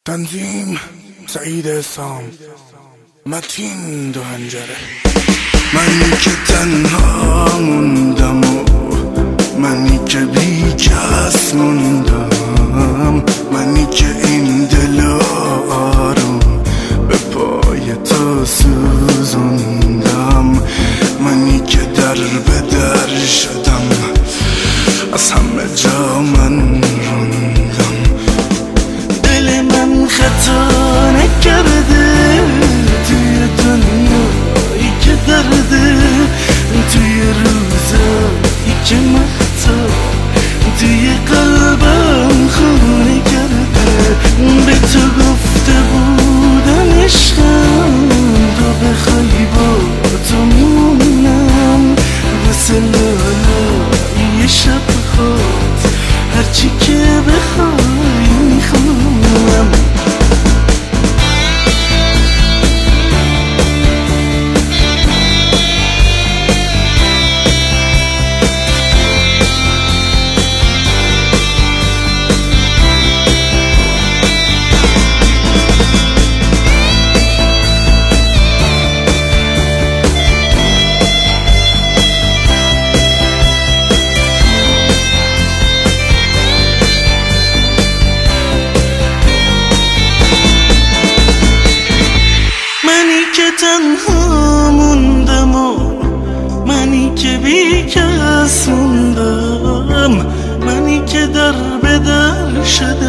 تنظیم سعید سام، متین دو هنجره. منی که تنها موندم و منی که بی کس موندم، منی که این دل آروم به پای تو سوزوندم، منی که در به در شدم، از همه جا من روندم. دل من خطا نکرده توی دنیایی که درده، توی روزایی که مختا توی قلبم خونه کرده. به تو گفته بودم عشقم تو بخوای با تو میمونم، واسه لالای شب خود هرچی که بخوای میخونم. تنها موندم و منی که بی کس موندم، منی که در به در شده